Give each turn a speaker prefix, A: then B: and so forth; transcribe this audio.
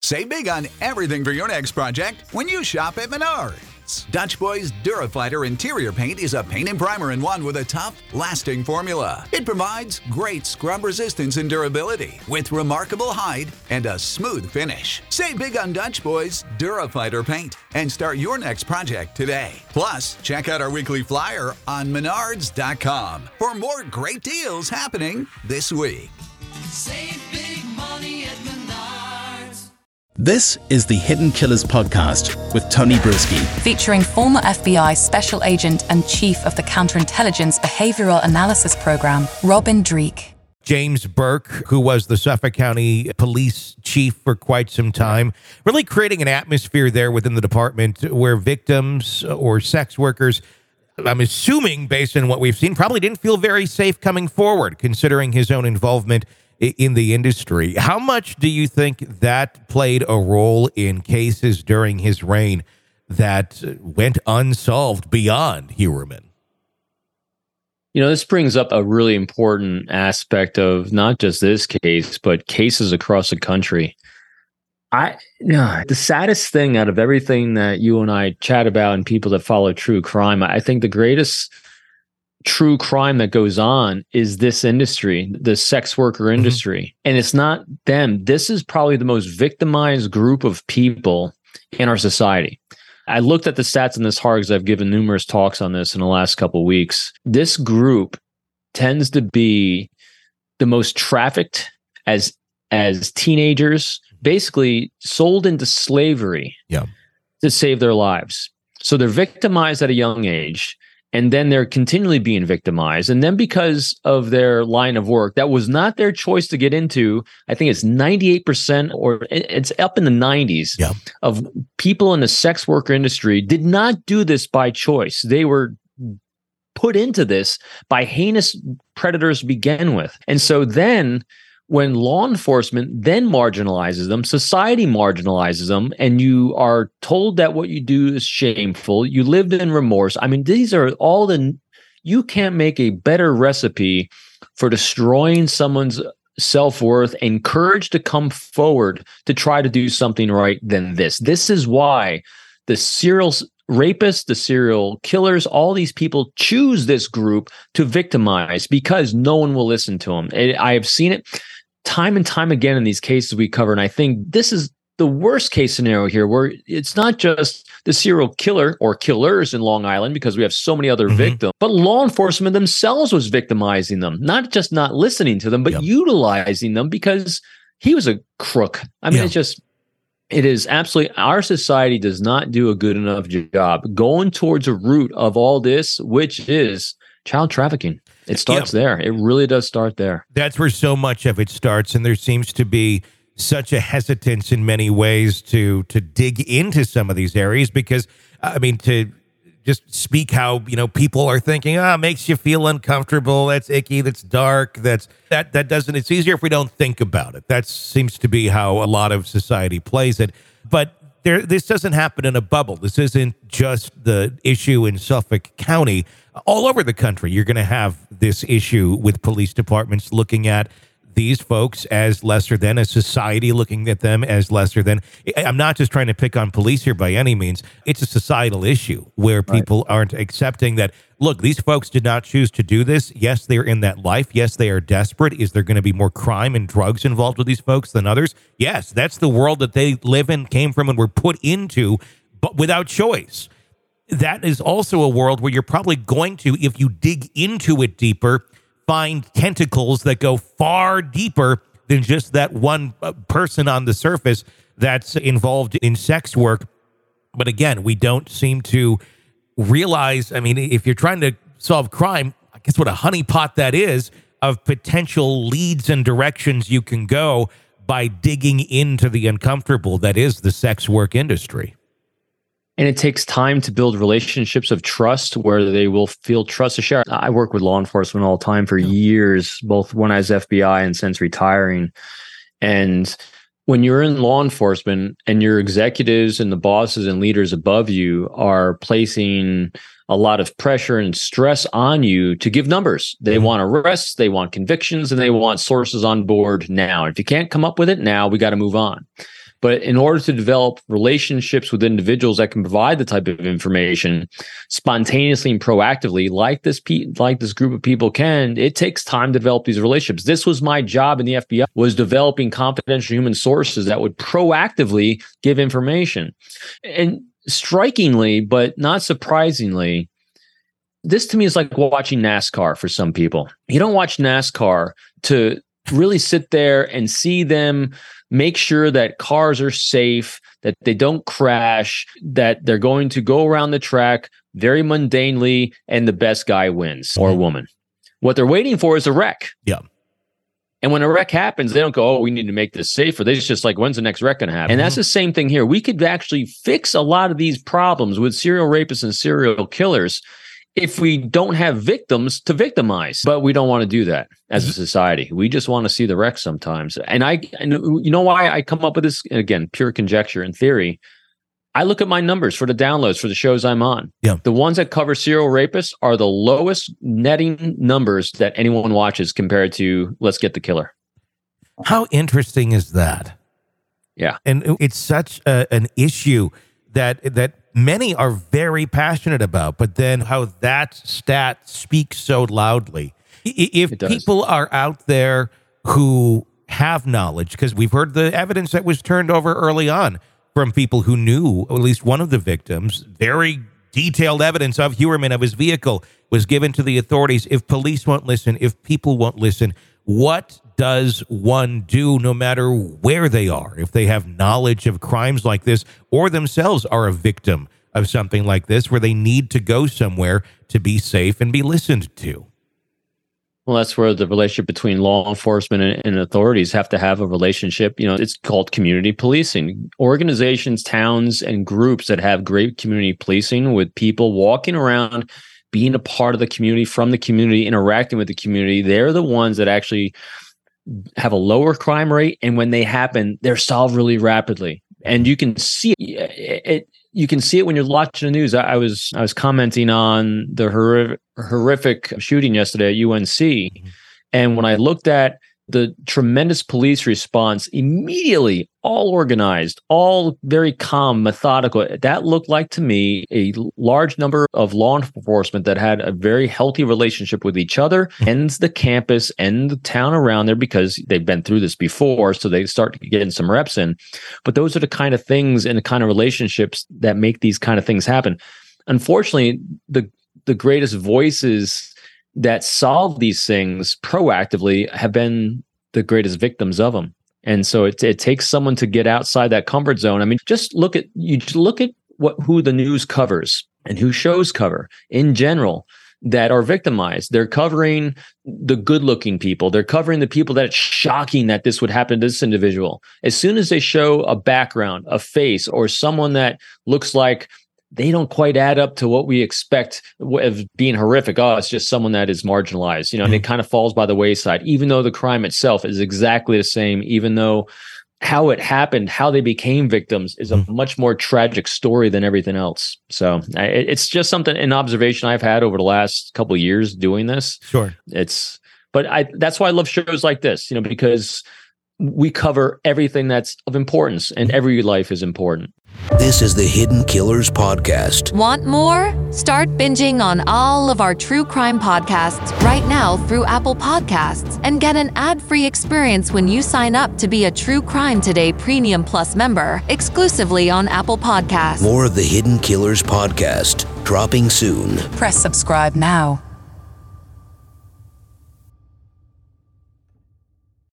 A: Save big on everything for your next project when you shop at Menards. Dutch Boys Durafighter interior paint is a paint and primer in one with a tough, lasting formula. It provides great scrub resistance and durability with remarkable hide and a smooth finish. Save big on Dutch Boys Durafighter paint and start your next project today. Plus, check out our weekly flyer on Menards.com for more great deals happening this week.
B: Save big money at Menards.
C: This is the Hidden Killers podcast with Tony Brueski,
D: featuring former FBI Special Agent and Chief of the Counterintelligence Behavioral Analysis Program, Robin Dreeke.
E: James Burke, who was the Suffolk County Police Chief for quite some time, really creating an atmosphere there within the department where victims or sex workers, I'm assuming based on what we've seen, probably didn't feel very safe coming forward, considering his own involvement in the industry. How much do you think that played a role in cases during his reign that went unsolved beyond Heuermann?
F: You know, this brings up a really important aspect of not just this case, but cases across the country. The saddest thing out of everything that you and I chat about and people that follow true crime, I think the greatest true crime that goes on is this industry, the sex worker industry. And it's not them. This is probably the most victimized group of people in our society. I looked at the stats in this hard because I've given numerous talks on this in the last couple of weeks. This group tends to be the most trafficked as teenagers, basically sold into slavery to save their lives. So they're victimized at a young age. And then they're continually being victimized. And then because of their line of work, that was not their choice to get into. I think it's 98% or it's up in the 90s of people in the sex worker industry did not do this by choice. They were put into this by heinous predators to begin with. And so then when law enforcement then marginalizes them, society marginalizes them, and you are told that what you do is shameful, you lived in remorse. I mean, these are all you can't make a better recipe for destroying someone's self-worth and courage to come forward to try to do something right than this. This is why the serial rapists, the serial killers, all these people choose this group to victimize because no one will listen to them. I have seen it time and time again in these cases we cover. And I think this is the worst case scenario here, where it's not just the serial killer or killers in Long Island, because we have so many other victims, but law enforcement themselves was victimizing them, not just not listening to them, but utilizing them because he was a crook. I mean, it is absolutely, our society does not do a good enough job going towards a root of all this, which is child trafficking. It starts there. It really does start there.
E: That's where so much of it starts, and there seems to be such a hesitance in many ways to dig into some of these areas because, I mean, to just speak how, people are thinking, it makes you feel uncomfortable, that's icky, that's dark, that doesn't, it's easier if we don't think about it. That seems to be how a lot of society plays it. But this doesn't happen in a bubble. This isn't just the issue in Suffolk County. All over the country, you're going to have this issue with police departments looking at these folks as lesser than, a society looking at them as lesser than. I'm not just trying to pick on police here by any means. It's a societal issue where people aren't accepting that, look, these folks did not choose to do this. Yes, they're in that life. Yes, they are desperate. Is there going to be more crime and drugs involved with these folks than others? Yes, that's the world that they live in, came from, and were put into, but without choice. That is also a world where you're probably going to, if you dig into it deeper, find tentacles that go far deeper than just that one person on the surface that's involved in sex work. But again, we don't seem to realize, I mean, if you're trying to solve crime, I guess what a honeypot that is of potential leads and directions you can go by digging into the uncomfortable that is the sex work industry.
F: And it takes time to build relationships of trust where they will feel trust to share. I work with law enforcement all the time for years, both when I was FBI and since retiring. And when you're in law enforcement and your executives and the bosses and leaders above you are placing a lot of pressure and stress on you to give numbers. They want arrests, they want convictions, and they want sources on board now. If you can't come up with it now, we got to move on. But in order to develop relationships with individuals that can provide the type of information spontaneously and proactively, like this group of people can, it takes time to develop these relationships. This was my job in the FBI, was developing confidential human sources that would proactively give information. And strikingly, but not surprisingly, this to me is like watching NASCAR for some people. You don't watch NASCAR to really sit there and see them make sure that cars are safe, that they don't crash, that they're going to go around the track very mundanely, and the best guy wins or woman. What they're waiting for is a wreck.
E: Yeah.
F: And when a wreck happens, they don't go, oh, we need to make this safer. They just like, when's the next wreck going to happen? And that's the same thing here. We could actually fix a lot of these problems with serial rapists and serial killers if we don't have victims to victimize. But we don't want to do that as a society. We just want to see the wreck sometimes. And you know why I come up with this? Again, pure conjecture and theory. I look at my numbers for the downloads for the shows I'm on. Yeah. The ones that cover serial rapists are the lowest netting numbers that anyone watches compared to Let's Get the Killer.
E: How interesting is that?
F: Yeah.
E: And it's such an issue that many are very passionate about, but then how that stat speaks so loudly. If people are out there who have knowledge, because we've heard the evidence that was turned over early on from people who knew at least one of the victims, very detailed evidence of Heuermann, of his vehicle, was given to the authorities. If police won't listen, if people won't listen, what does one do no matter where they are? If they have knowledge of crimes like this or themselves are a victim of something like this, where they need to go somewhere to be safe and be listened to.
F: Well, that's where the relationship between law enforcement and authorities have to have a relationship. You know, it's called community policing. Organizations, towns, and groups that have great community policing with people walking around, being a part of the community, from the community, interacting with the community, they're the ones that actually have a lower crime rate. And when they happen, they're solved really rapidly. And you can see it. You can see it when you're watching the news. I was commenting on the horrific shooting yesterday at UNC. And when I looked at the tremendous police response, immediately, all organized, all very calm, methodical, that looked like to me a large number of law enforcement that had a very healthy relationship with each other and the campus and the town around there, because they've been through this before, so they start getting some reps in. But those are the kind of things and the kind of relationships that make these kind of things happen. Unfortunately, the greatest voices that solve these things proactively have been the greatest victims of them. And so it takes someone to get outside that comfort zone. I mean, just look at who the news covers and who shows cover in general that are victimized. They're covering the good-looking people. They're covering the people that it's shocking that this would happen to this individual. As soon as they show a background, a face, or someone that looks like they don't quite add up to what we expect of being horrific. Oh, it's just someone that is marginalized, and it kind of falls by the wayside, even though the crime itself is exactly the same, even though how it happened, how they became victims is a much more tragic story than everything else. So it's just an observation I've had over the last couple of years doing this.
E: Sure.
F: That's why I love shows like this, because we cover everything that's of importance, and every life is important.
G: This is the Hidden Killers Podcast.
H: Want more? Start binging on all of our true crime podcasts right now through Apple Podcasts, and get an ad-free experience when you sign up to be a True Crime Today Premium Plus member, exclusively on Apple Podcasts.
G: More of the Hidden Killers Podcast, dropping soon.
D: Press subscribe now.